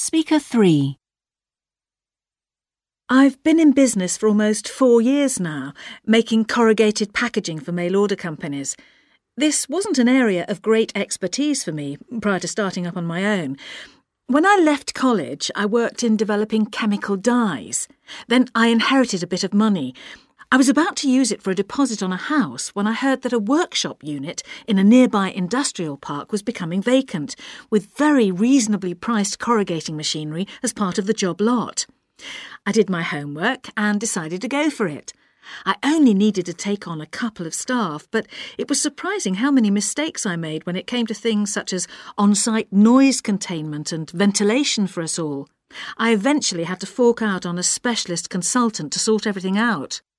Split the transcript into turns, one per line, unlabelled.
Speaker 3.
I've been in business for almost 4 years now, making corrugated packaging for mail order companies. This wasn't an area of great expertise for me prior to starting up on my own. When I left college, I worked in developing chemical dyes. Then I inherited a bit of money. I was about to use it for a deposit on a house when I heard that a workshop unit in a nearby industrial park was becoming vacant, with very reasonably priced corrugating machinery as part of the job lot. I did my homework and decided to go for it. I only needed to take on a couple of staff, but it was surprising how many mistakes I made when it came to things such as on-site noise containment and ventilation for us all. I eventually had to fork out on a specialist consultant to sort everything out.